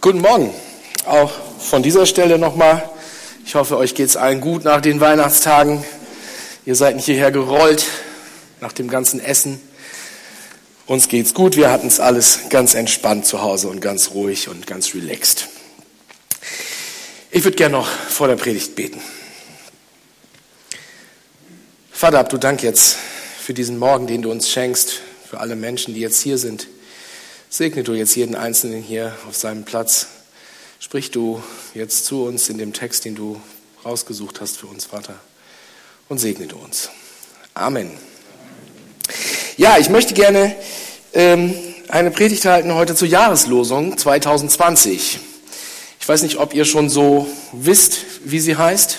Guten Morgen, auch von dieser Stelle nochmal. Ich hoffe, euch geht's allen gut nach den Weihnachtstagen. Ihr seid nicht hierher gerollt nach dem ganzen Essen. Uns geht's gut, wir hatten es alles ganz entspannt zu Hause und ganz ruhig und ganz relaxed. Ich würde gerne noch vor der Predigt beten. Vater, hab du Dank jetzt für diesen Morgen, den du uns schenkst, für alle Menschen, die jetzt hier sind. Segne du jetzt jeden Einzelnen hier auf seinem Platz. Sprich du jetzt zu uns in dem Text, den du rausgesucht hast für uns, Vater. Und segne du uns. Amen. Ja, ich möchte gerne eine Predigt halten heute zur Jahreslosung 2020. Ich weiß nicht, ob ihr schon so wisst, wie sie heißt.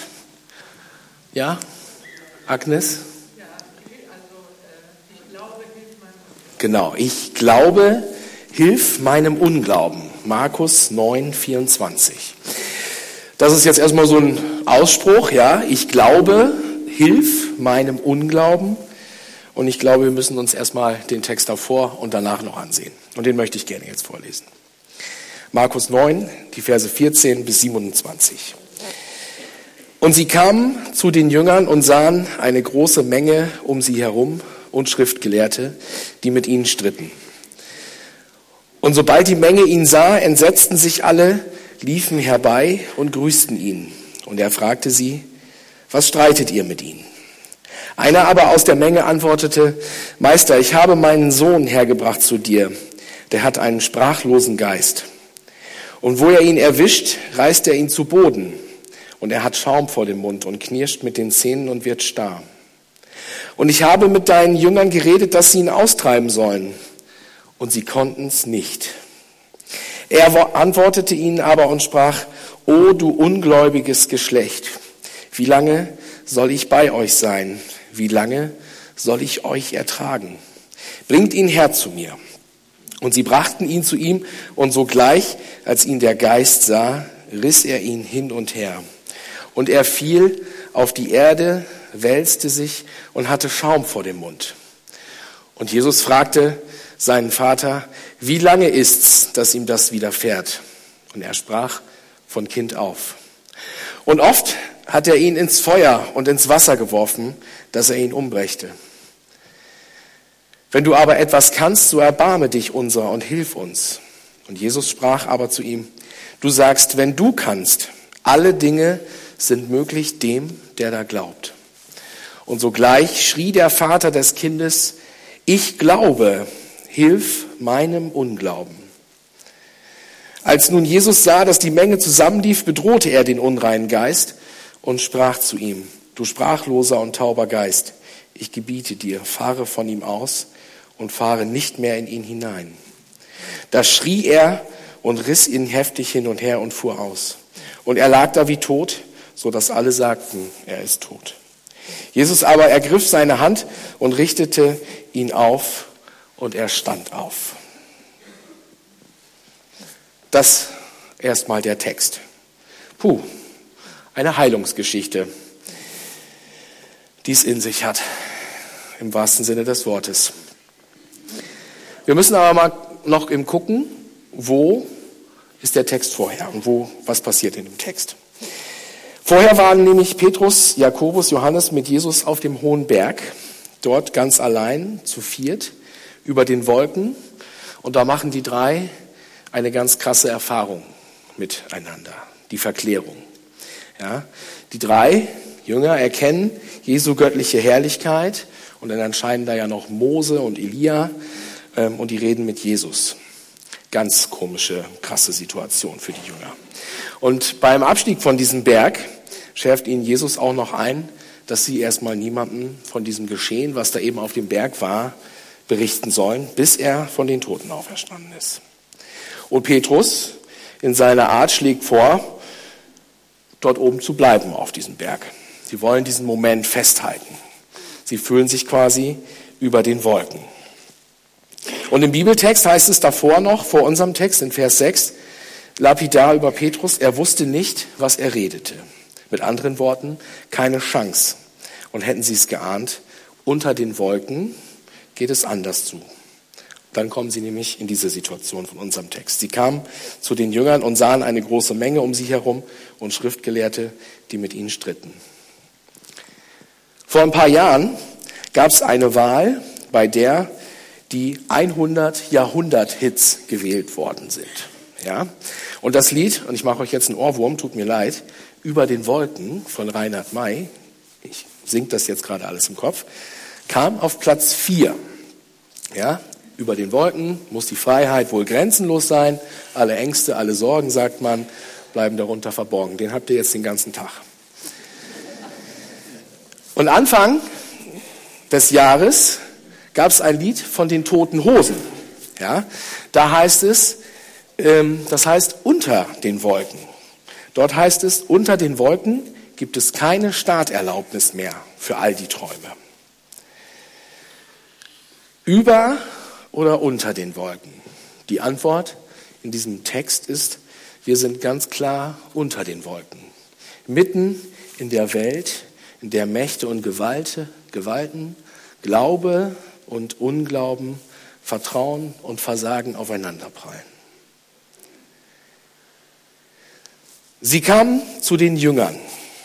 Ja? Agnes? Ja, also ich glaube, hilf meinem Unglauben. Genau, ich glaube, hilf meinem Unglauben. Markus 9,24. Das ist jetzt erstmal so ein Ausspruch, ja. Ich glaube, hilf meinem Unglauben. Und ich glaube, wir müssen uns erstmal den Text davor und danach noch ansehen. Und den möchte ich gerne jetzt vorlesen. Markus 9, die Verse 14 bis 27. Und sie kamen zu den Jüngern und sahen eine große Menge um sie herum und Schriftgelehrte, die mit ihnen stritten. Und sobald die Menge ihn sah, entsetzten sich alle, liefen herbei und grüßten ihn. Und er fragte sie, was streitet ihr mit ihnen? Einer aber aus der Menge antwortete, Meister, ich habe meinen Sohn hergebracht zu dir, der hat einen sprachlosen Geist. Und wo er ihn erwischt, reißt er ihn zu Boden. Und er hat Schaum vor dem Mund und knirscht mit den Zähnen und wird starr. Und ich habe mit deinen Jüngern geredet, dass sie ihn austreiben sollen. Und sie konnten es nicht. Er antwortete ihnen aber und sprach, O du ungläubiges Geschlecht, wie lange soll ich bei euch sein? Wie lange soll ich euch ertragen? Bringt ihn her zu mir. Und sie brachten ihn zu ihm, und sogleich, als ihn der Geist sah, riss er ihn hin und her. Und er fiel auf die Erde, wälzte sich und hatte Schaum vor dem Mund. Und Jesus fragte seinen Vater, wie lange ist's, dass ihm das widerfährt? Und er sprach, von Kind auf. Und oft hat er ihn ins Feuer und ins Wasser geworfen, dass er ihn umbrächte. Wenn du aber etwas kannst, so erbarme dich unser und hilf uns. Und Jesus sprach aber zu ihm, du sagst, wenn du kannst, alle Dinge sind möglich dem, der da glaubt. Und sogleich schrie der Vater des Kindes, ich glaube, hilf meinem Unglauben. Als nun Jesus sah, dass die Menge zusammenlief, bedrohte er den unreinen Geist und sprach zu ihm, du sprachloser und tauber Geist, ich gebiete dir, fahre von ihm aus und fahre nicht mehr in ihn hinein. Da schrie er und riss ihn heftig hin und her und fuhr aus. Und er lag da wie tot, so dass alle sagten, er ist tot. Jesus aber ergriff seine Hand und richtete ihn auf und er stand auf. Das erstmal der Text. Eine Heilungsgeschichte, die es in sich hat, im wahrsten Sinne des Wortes. Wir müssen aber mal noch gucken, wo ist der Text vorher und was passiert in dem Text. Vorher waren nämlich Petrus, Jakobus, Johannes mit Jesus auf dem hohen Berg, dort ganz allein, zu viert, über den Wolken. Und da machen die drei eine ganz krasse Erfahrung miteinander, die Verklärung. Ja, die drei Jünger erkennen Jesu göttliche Herrlichkeit und dann erscheinen da ja noch Mose und Elia und die reden mit Jesus. Ganz komische, krasse Situation für die Jünger. Und beim Abstieg von diesem Berg schärft ihnen Jesus auch noch ein, dass sie erstmal niemandem von diesem Geschehen, was da eben auf dem Berg war, berichten sollen, bis er von den Toten auferstanden ist. Und Petrus in seiner Art schlägt vor, dort oben zu bleiben auf diesem Berg. Sie wollen diesen Moment festhalten. Sie fühlen sich quasi über den Wolken. Und im Bibeltext heißt es davor noch, vor unserem Text in Vers 6, lapidar über Petrus, er wusste nicht, was er redete. Mit anderen Worten, keine Chance. Und hätten sie es geahnt, unter den Wolken geht es anders zu. Dann kommen sie nämlich in diese Situation von unserem Text. Sie kamen zu den Jüngern und sahen eine große Menge um sie herum und Schriftgelehrte, die mit ihnen stritten. Vor ein paar Jahren gab es eine Wahl, bei der die 100 Jahrhundert-Hits gewählt worden sind. Ja? Und das Lied, und ich mache euch jetzt einen Ohrwurm, tut mir leid, Über den Wolken von Reinhard May, ich singe das jetzt gerade alles im Kopf, kam auf Platz 4. Ja? Über den Wolken muss die Freiheit wohl grenzenlos sein. Alle Ängste, alle Sorgen, sagt man, bleiben darunter verborgen. Den habt ihr jetzt den ganzen Tag. Und Anfang des Jahres gab es ein Lied von den Toten Hosen. Ja? Da heißt es, das heißt unter den Wolken. Dort heißt es, unter den Wolken gibt es keine Starterlaubnis mehr für all die Träume. Über oder unter den Wolken? Die Antwort in diesem Text ist, wir sind ganz klar unter den Wolken. Mitten in der Welt, in der Mächte und Gewalten, Glaube und Unglauben, Vertrauen und Versagen aufeinanderprallen. Sie kamen zu den Jüngern.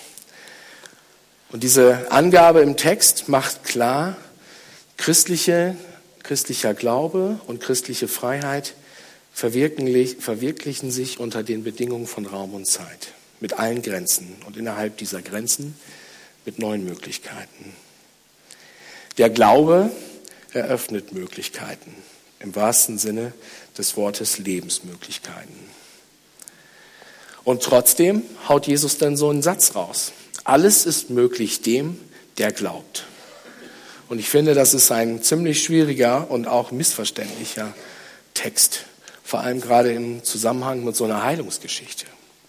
Und diese Angabe im Text macht klar, christlicher Glaube und christliche Freiheit verwirklichen sich unter den Bedingungen von Raum und Zeit, mit allen Grenzen und innerhalb dieser Grenzen mit neuen Möglichkeiten. Der Glaube eröffnet Möglichkeiten, im wahrsten Sinne des Wortes Lebensmöglichkeiten. Und trotzdem haut Jesus dann so einen Satz raus. Alles ist möglich dem, der glaubt. Und ich finde, das ist ein ziemlich schwieriger und auch missverständlicher Text, vor allem gerade im Zusammenhang mit so einer Heilungsgeschichte.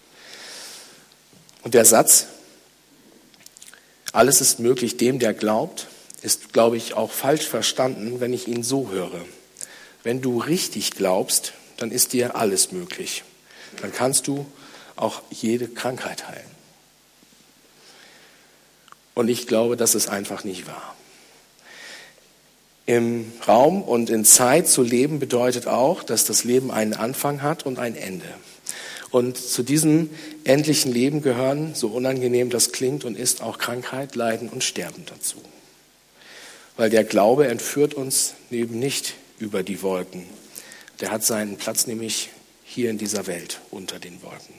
Und der Satz, alles ist möglich dem, der glaubt, ist, glaube ich, auch falsch verstanden, wenn ich ihn so höre. Wenn du richtig glaubst, dann ist dir alles möglich. Dann kannst du auch jede Krankheit heilen. Und ich glaube, das ist einfach nicht wahr. Im Raum und in Zeit zu leben bedeutet auch, dass das Leben einen Anfang hat und ein Ende. Und zu diesem endlichen Leben gehören, so unangenehm das klingt und ist, auch Krankheit, Leiden und Sterben dazu. Weil der Glaube entführt uns eben nicht über die Wolken. Der hat seinen Platz nämlich hier in dieser Welt unter den Wolken.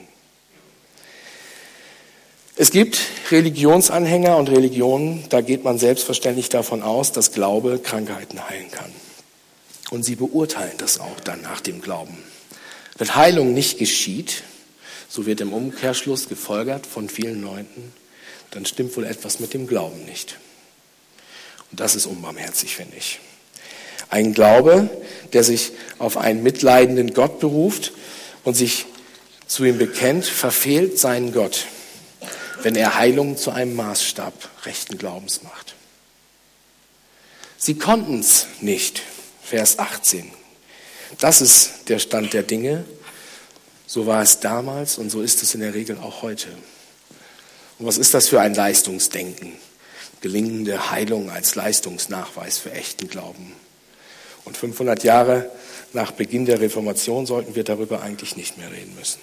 Es gibt Religionsanhänger und Religionen, da geht man selbstverständlich davon aus, dass Glaube Krankheiten heilen kann. Und sie beurteilen das auch dann nach dem Glauben. Wenn Heilung nicht geschieht, so wird im Umkehrschluss gefolgert von vielen Leuten, dann stimmt wohl etwas mit dem Glauben nicht. Und das ist unbarmherzig, finde ich. Ein Glaube, der sich auf einen mitleidenden Gott beruft und sich zu ihm bekennt, verfehlt seinen Gott, wenn er Heilung zu einem Maßstab rechten Glaubens macht. Sie konnten es nicht, Vers 18. Das ist der Stand der Dinge. So war es damals und so ist es in der Regel auch heute. Und was ist das für ein Leistungsdenken? Gelingende Heilung als Leistungsnachweis für echten Glauben. Und 500 Jahre nach Beginn der Reformation sollten wir darüber eigentlich nicht mehr reden müssen.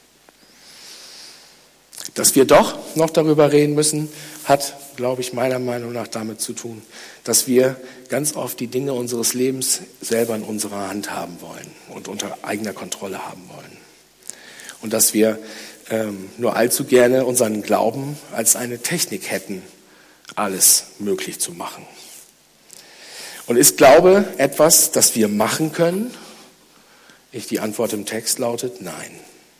Dass wir doch noch darüber reden müssen, hat, glaube ich, meiner Meinung nach damit zu tun, dass wir ganz oft die Dinge unseres Lebens selber in unserer Hand haben wollen und unter eigener Kontrolle haben wollen. Und dass wir nur allzu gerne unseren Glauben als eine Technik hätten, alles möglich zu machen. Und ist Glaube etwas, das wir machen können? Die Antwort im Text lautet nein.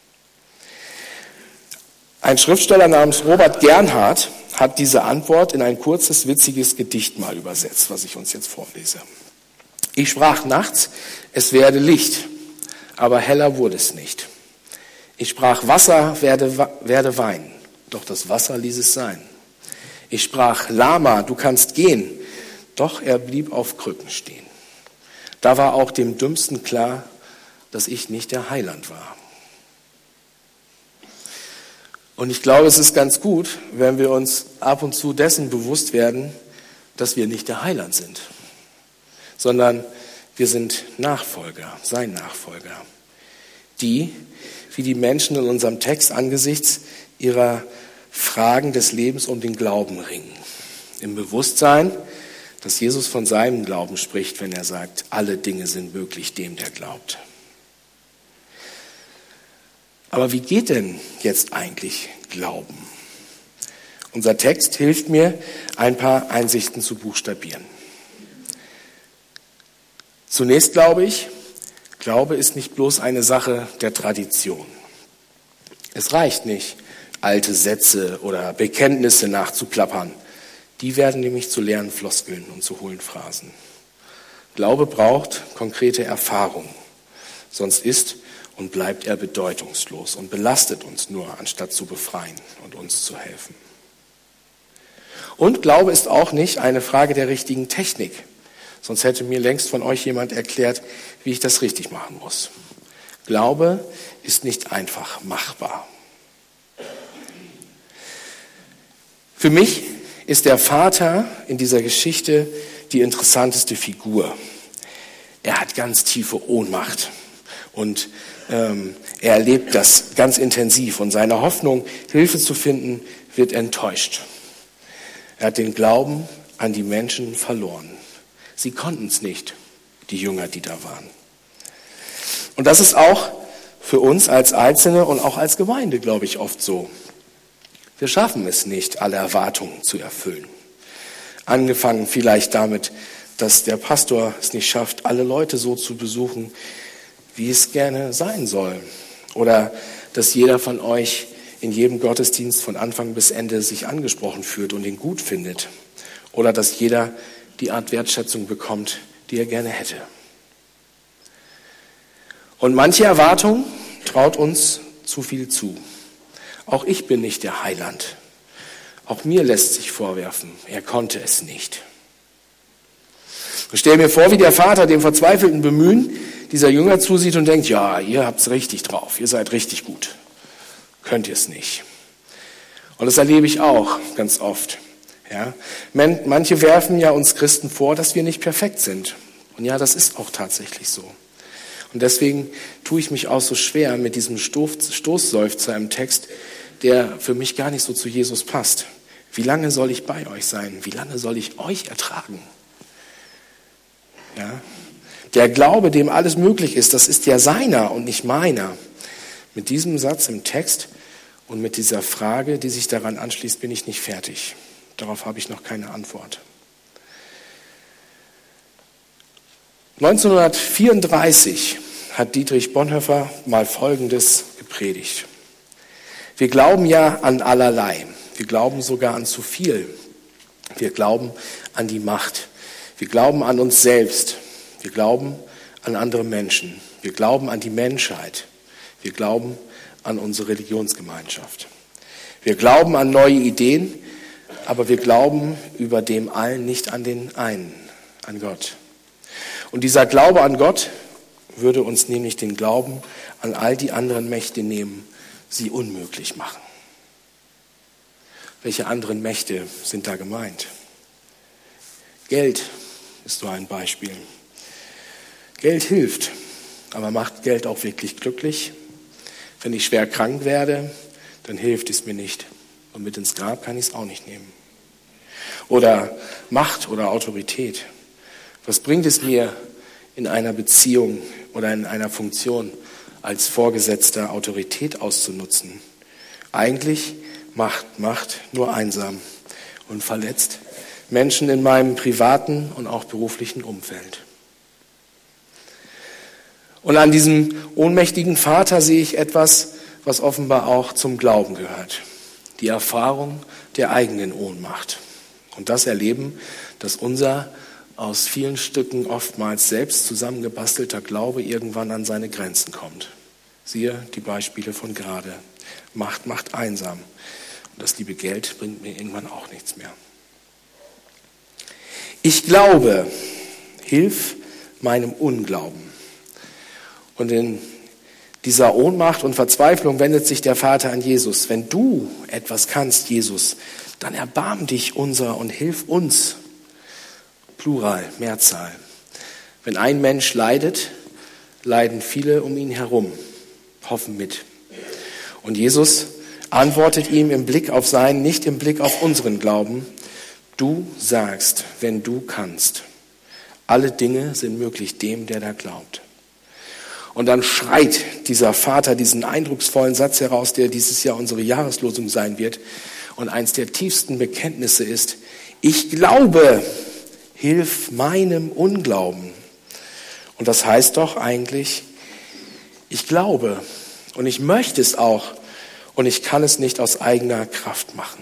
Ein Schriftsteller namens Robert Gernhardt hat diese Antwort in ein kurzes, witziges Gedicht mal übersetzt, was ich uns jetzt vorlese. Ich sprach nachts, es werde Licht, aber heller wurde es nicht. Ich sprach, Wasser werde Wein, doch das Wasser ließ es sein. Ich sprach, Lama, du kannst gehen, doch er blieb auf Krücken stehen. Da war auch dem Dümmsten klar, dass ich nicht der Heiland war. Und ich glaube, es ist ganz gut, wenn wir uns ab und zu dessen bewusst werden, dass wir nicht der Heiland sind, sondern Wir sind Nachfolger, sein Nachfolger. Die, wie die Menschen in unserem Text angesichts ihrer Fragen des Lebens um den Glauben ringen. Im Bewusstsein, dass Jesus von seinem Glauben spricht, wenn er sagt, alle Dinge sind möglich dem, der glaubt. Aber wie geht denn jetzt eigentlich Glauben? Unser Text hilft mir, ein paar Einsichten zu buchstabieren. Zunächst glaube ich, Glaube ist nicht bloß eine Sache der Tradition. Es reicht nicht, alte Sätze oder Bekenntnisse nachzuplappern. Die werden nämlich zu leeren Floskeln und zu hohlen Phrasen. Glaube braucht konkrete Erfahrung, sonst ist und bleibt er bedeutungslos und belastet uns nur, anstatt zu befreien und uns zu helfen. Und Glaube ist auch nicht eine Frage der richtigen Technik, sonst hätte mir längst von euch jemand erklärt, wie ich das richtig machen muss. Glaube ist nicht einfach machbar. Für mich ist der Vater in dieser Geschichte die interessanteste Figur. Er hat ganz tiefe Ohnmacht und er erlebt das ganz intensiv und seine Hoffnung, Hilfe zu finden, wird enttäuscht. Er hat den Glauben an die Menschen verloren. Sie konnten es nicht, die Jünger, die da waren. Und das ist auch für uns als Einzelne und auch als Gemeinde, glaube ich, oft so. Wir schaffen es nicht, alle Erwartungen zu erfüllen. Angefangen vielleicht damit, dass der Pastor es nicht schafft, alle Leute so zu besuchen, wie es gerne sein soll. Oder dass jeder von euch in jedem Gottesdienst von Anfang bis Ende sich angesprochen fühlt und ihn gut findet. Oder dass jeder die Art Wertschätzung bekommt, die er gerne hätte. Und manche Erwartung traut uns zu viel zu. Auch ich bin nicht der Heiland. Auch mir lässt sich vorwerfen, er konnte es nicht. Ich stelle mir vor, wie der Vater dem verzweifelten Bemühen dieser Jünger zusieht und denkt, ja, ihr habt's richtig drauf, ihr seid richtig gut. Könnt ihr es nicht. Und das erlebe ich auch ganz oft. Ja? Manche werfen ja uns Christen vor, dass wir nicht perfekt sind. Und ja, das ist auch tatsächlich so. Und deswegen tue ich mich auch so schwer mit diesem Stoßseufzer im Text, der für mich gar nicht so zu Jesus passt. Wie lange soll ich bei euch sein? Wie lange soll ich euch ertragen? Ja? Der Glaube, dem alles möglich ist, das ist ja seiner und nicht meiner. Mit diesem Satz im Text und mit dieser Frage, die sich daran anschließt, bin ich nicht fertig. Darauf habe ich noch keine Antwort. 1934 hat Dietrich Bonhoeffer mal Folgendes gepredigt. Wir glauben ja an allerlei. Wir glauben sogar an zu viel. Wir glauben an die Macht. Wir glauben an uns selbst. Wir glauben an andere Menschen. Wir glauben an die Menschheit. Wir glauben an unsere Religionsgemeinschaft. Wir glauben an neue Ideen, aber wir glauben über dem allen nicht an den einen, an Gott. Und dieser Glaube an Gott würde uns nämlich den Glauben an all die anderen Mächte nehmen, sie unmöglich machen. Welche anderen Mächte sind da gemeint? Geld ist so ein Beispiel. Geld hilft, aber macht Geld auch wirklich glücklich? Wenn ich schwer krank werde, dann hilft es mir nicht. Und mit ins Grab kann ich es auch nicht nehmen. Oder Macht oder Autorität. Was bringt es mir in einer Beziehung oder in einer Funktion als Vorgesetzter Autorität auszunutzen? Eigentlich macht Macht nur einsam und verletzt Menschen in meinem privaten und auch beruflichen Umfeld. Und an diesem ohnmächtigen Vater sehe ich etwas, was offenbar auch zum Glauben gehört. Die Erfahrung der eigenen Ohnmacht. Und das Erleben, dass unser aus vielen Stücken oftmals selbst zusammengebastelter Glaube irgendwann an seine Grenzen kommt. Siehe die Beispiele von gerade. Macht macht einsam. Und das liebe Geld bringt mir irgendwann auch nichts mehr. Ich glaube, hilf meinem Unglauben. Und in dieser Ohnmacht und Verzweiflung wendet sich der Vater an Jesus. Wenn du etwas kannst, Jesus, dann erbarm dich unser und hilf uns. Plural, Mehrzahl. Wenn ein Mensch leidet, leiden viele um ihn herum, hoffen mit. Und Jesus antwortet ihm im Blick auf seinen, nicht im Blick auf unseren Glauben: Du sagst, wenn du kannst, alle Dinge sind möglich dem, der da glaubt. Und dann schreit dieser Vater diesen eindrucksvollen Satz heraus, der dieses Jahr unsere Jahreslosung sein wird und eins der tiefsten Bekenntnisse ist: Ich glaube, hilf meinem Unglauben. Und das heißt doch eigentlich, ich glaube und ich möchte es auch und ich kann es nicht aus eigener Kraft machen.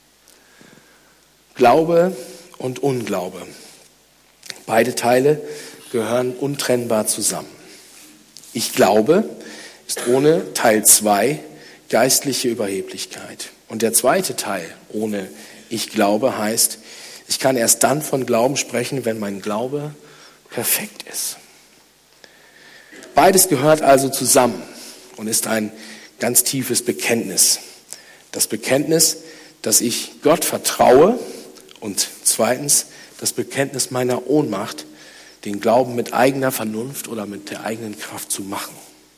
Glaube und Unglaube, beide Teile gehören untrennbar zusammen. Ich glaube ist ohne Teil 2 geistliche Überheblichkeit. Und der zweite Teil ohne ich glaube heißt, ich kann erst dann von Glauben sprechen, wenn mein Glaube perfekt ist. Beides gehört also zusammen und ist ein ganz tiefes Bekenntnis. Das Bekenntnis, dass ich Gott vertraue, und zweitens das Bekenntnis meiner Ohnmacht, den Glauben mit eigener Vernunft oder mit der eigenen Kraft zu machen.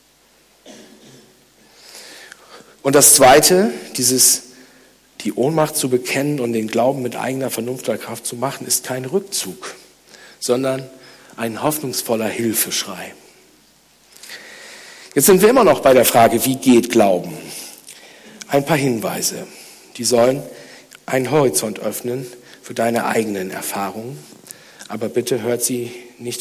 Und das zweite, die Ohnmacht zu bekennen und den Glauben mit eigener Vernunft oder Kraft zu machen, ist kein Rückzug, sondern ein hoffnungsvoller Hilfeschrei. Jetzt sind wir immer noch bei der Frage, wie geht Glauben? Ein paar Hinweise, die sollen einen Horizont öffnen für deine eigenen Erfahrungen, aber bitte hört sie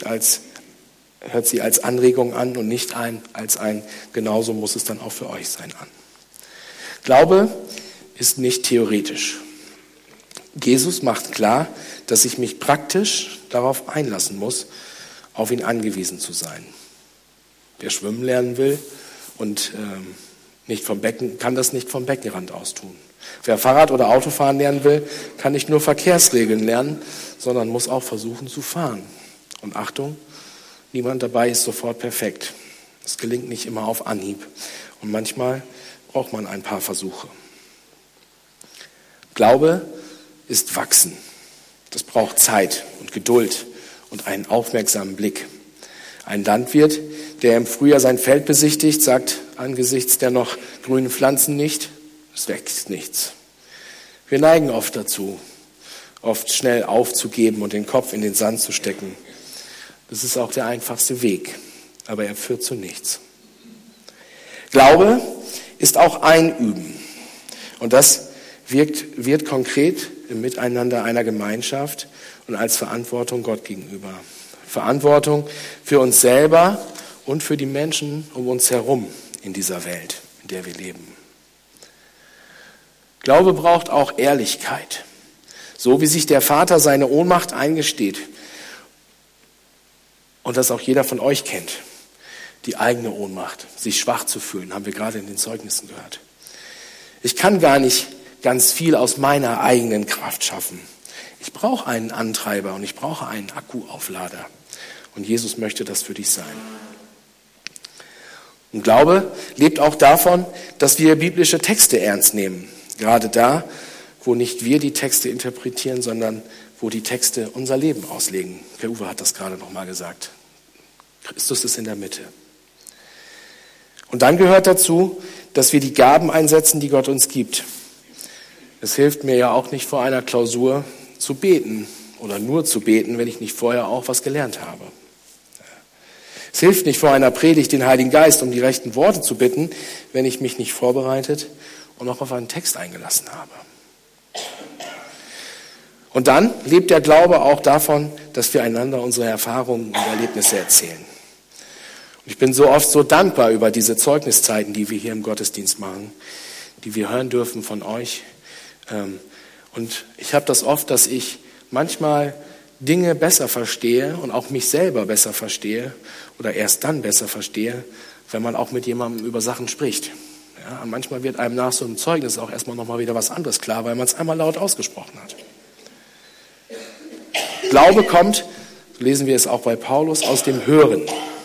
als Anregung an und nicht als ein genauso muss es dann auch für euch sein an. Glaube ist nicht theoretisch. Jesus macht klar, dass ich mich praktisch darauf einlassen muss, auf ihn angewiesen zu sein. Wer schwimmen lernen will und kann das nicht vom Beckenrand aus tun. Wer Fahrrad oder Autofahren lernen will, kann nicht nur Verkehrsregeln lernen, sondern muss auch versuchen zu fahren. Und Achtung, niemand dabei ist sofort perfekt. Es gelingt nicht immer auf Anhieb. Und manchmal braucht man ein paar Versuche. Glaube ist wachsen. Das braucht Zeit und Geduld und einen aufmerksamen Blick. Ein Landwirt, der im Frühjahr sein Feld besichtigt, sagt angesichts der noch grünen Pflanzen nicht: Es wächst nichts. Wir neigen oft dazu, oft schnell aufzugeben und den Kopf in den Sand zu stecken. Das ist auch der einfachste Weg, aber er führt zu nichts. Glaube ist auch Einüben. Und das wird konkret im Miteinander einer Gemeinschaft und als Verantwortung Gott gegenüber. Verantwortung für uns selber und für die Menschen um uns herum in dieser Welt, in der wir leben. Glaube braucht auch Ehrlichkeit. So wie sich der Vater seine Ohnmacht eingesteht und das auch jeder von euch kennt. Die eigene Ohnmacht, sich schwach zu fühlen, haben wir gerade in den Zeugnissen gehört. Ich kann gar nicht ganz viel aus meiner eigenen Kraft schaffen. Ich brauche einen Antreiber und ich brauche einen Akkuauflader. Und Jesus möchte das für dich sein. Und Glaube lebt auch davon, dass wir biblische Texte ernst nehmen. Gerade da, wo nicht wir die Texte interpretieren, sondern wo die Texte unser Leben auslegen. Der Uwe hat das gerade nochmal gesagt. Christus ist in der Mitte. Und dann gehört dazu, dass wir die Gaben einsetzen, die Gott uns gibt. Es hilft mir ja auch nicht vor einer Klausur zu beten oder nur zu beten, wenn ich nicht vorher auch was gelernt habe. Es hilft nicht vor einer Predigt den Heiligen Geist, um die rechten Worte zu bitten, wenn ich mich nicht vorbereitet und auch auf einen Text eingelassen habe. Und dann lebt der Glaube auch davon, dass wir einander unsere Erfahrungen und Erlebnisse erzählen. Und ich bin so oft so dankbar über diese Zeugniszeiten, die wir hier im Gottesdienst machen, die wir hören dürfen von euch. Und ich habe das oft, dass ich manchmal Dinge besser verstehe und auch mich selber besser verstehe oder erst dann besser verstehe, wenn man auch mit jemandem über Sachen spricht. Ja, und manchmal wird einem nach so einem Zeugnis auch erstmal nochmal wieder was anderes klar, weil man es einmal laut ausgesprochen hat. Glaube kommt, so lesen wir es auch bei Paulus, aus dem Hören.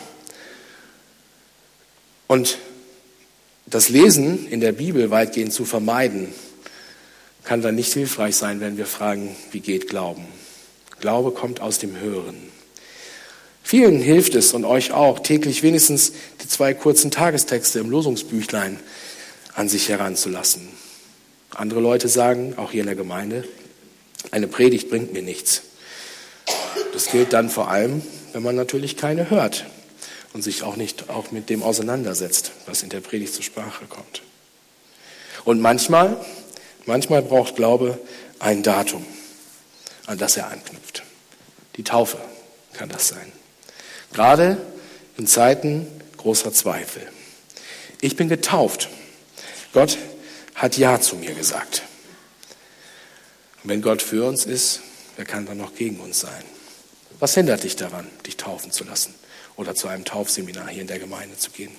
Und das Lesen in der Bibel weitgehend zu vermeiden, kann dann nicht hilfreich sein, wenn wir fragen, wie geht Glauben? Glaube kommt aus dem Hören. Vielen hilft es und euch auch, täglich wenigstens die 2 kurzen Tagestexte im Losungsbüchlein an sich heranzulassen. Andere Leute sagen, auch hier in der Gemeinde, eine Predigt bringt mir nichts. Das gilt dann vor allem, wenn man natürlich keine hört und sich auch nicht auch mit dem auseinandersetzt, was in der Predigt zur Sprache kommt. Und manchmal braucht Glaube ein Datum, an das er anknüpft. Die Taufe kann das sein. Gerade in Zeiten großer Zweifel. Ich bin getauft. Gott hat Ja zu mir gesagt. Und wenn Gott für uns ist, wer kann dann noch gegen uns sein? Was hindert dich daran, dich taufen zu lassen oder zu einem Taufseminar hier in der Gemeinde zu gehen?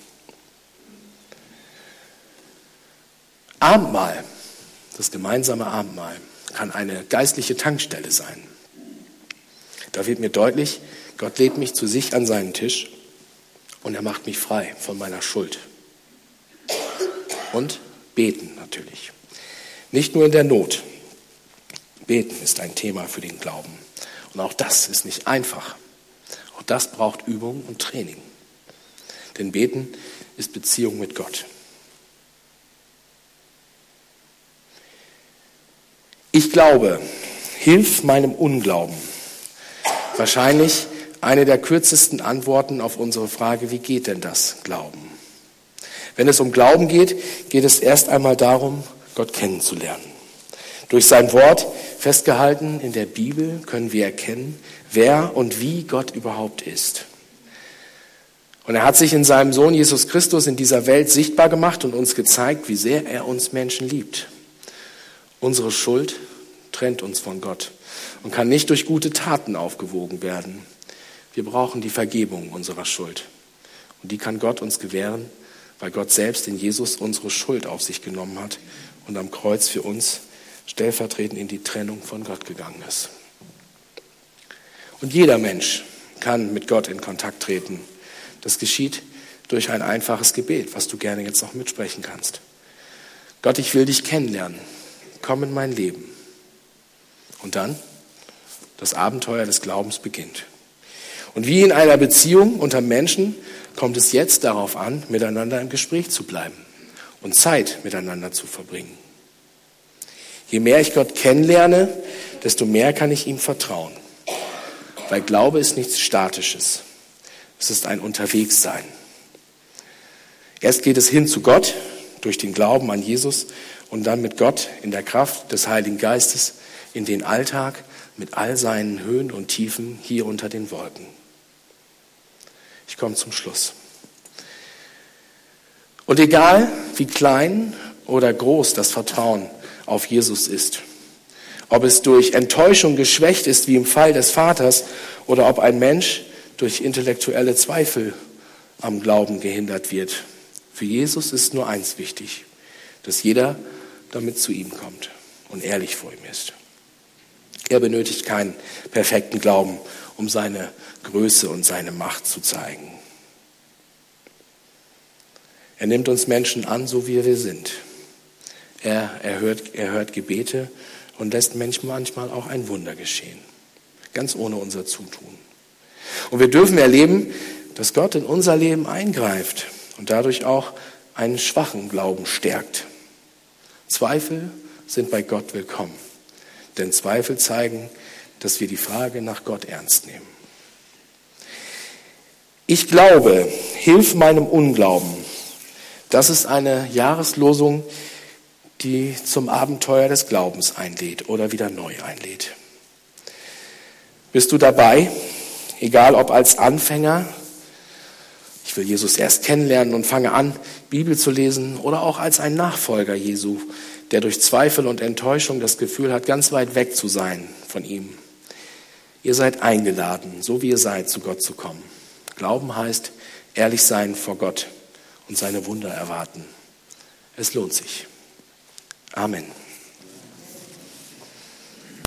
Abendmahl, das gemeinsame Abendmahl, kann eine geistliche Tankstelle sein. Da wird mir deutlich, Gott lädt mich zu sich an seinen Tisch und er macht mich frei von meiner Schuld. Und beten natürlich. Nicht nur in der Not. Beten ist ein Thema für den Glauben. Und auch das ist nicht einfach. Auch das braucht Übung und Training. Denn Beten ist Beziehung mit Gott. Ich glaube, hilf meinem Unglauben. Wahrscheinlich eine der kürzesten Antworten auf unsere Frage, wie geht denn das Glauben? Wenn es um Glauben geht, geht es erst einmal darum, Gott kennenzulernen. Durch sein Wort, festgehalten in der Bibel, können wir erkennen, wer und wie Gott überhaupt ist. Und er hat sich in seinem Sohn Jesus Christus in dieser Welt sichtbar gemacht und uns gezeigt, wie sehr er uns Menschen liebt. Unsere Schuld trennt uns von Gott und kann nicht durch gute Taten aufgewogen werden. Wir brauchen die Vergebung unserer Schuld. Und die kann Gott uns gewähren, weil Gott selbst in Jesus unsere Schuld auf sich genommen hat und am Kreuz für uns stellvertretend in die Trennung von Gott gegangen ist. Und jeder Mensch kann mit Gott in Kontakt treten. Das geschieht durch ein einfaches Gebet, was du gerne jetzt noch mitsprechen kannst. Gott, ich will dich kennenlernen. Komm in mein Leben. Und dann, das Abenteuer des Glaubens beginnt. Und wie in einer Beziehung unter Menschen kommt es jetzt darauf an, miteinander im Gespräch zu bleiben und Zeit miteinander zu verbringen. Je mehr ich Gott kennenlerne, desto mehr kann ich ihm vertrauen. Weil Glaube ist nichts Statisches. Es ist ein Unterwegssein. Erst geht es hin zu Gott durch den Glauben an Jesus und dann mit Gott in der Kraft des Heiligen Geistes in den Alltag mit all seinen Höhen und Tiefen hier unter den Wolken. Ich komme zum Schluss. Und egal, wie klein oder groß das Vertrauen auf Jesus ist, ob es durch Enttäuschung geschwächt ist, wie im Fall des Vaters, oder ob ein Mensch durch intellektuelle Zweifel am Glauben gehindert wird, für Jesus ist nur eins wichtig, dass jeder damit zu ihm kommt und ehrlich vor ihm ist. Er benötigt keinen perfekten Glauben, um seine Größe und seine Macht zu zeigen. Er nimmt uns Menschen an, so wie wir sind. Er hört Gebete und lässt manchmal auch ein Wunder geschehen, ganz ohne unser Zutun. Und wir dürfen erleben, dass Gott in unser Leben eingreift und dadurch auch einen schwachen Glauben stärkt. Zweifel sind bei Gott willkommen, denn Zweifel zeigen, dass wir die Frage nach Gott ernst nehmen. Ich glaube, hilf meinem Unglauben. Das ist eine Jahreslosung, die zum Abenteuer des Glaubens einlädt oder wieder neu einlädt. Bist du dabei? Egal ob als Anfänger, ich will Jesus erst kennenlernen und fange an, Bibel zu lesen, oder auch als ein Nachfolger Jesu, der durch Zweifel und Enttäuschung das Gefühl hat, ganz weit weg zu sein von ihm. Ihr seid eingeladen, so wie ihr seid, zu Gott zu kommen. Glauben heißt ehrlich sein vor Gott und seine Wunder erwarten. Es lohnt sich. Amen.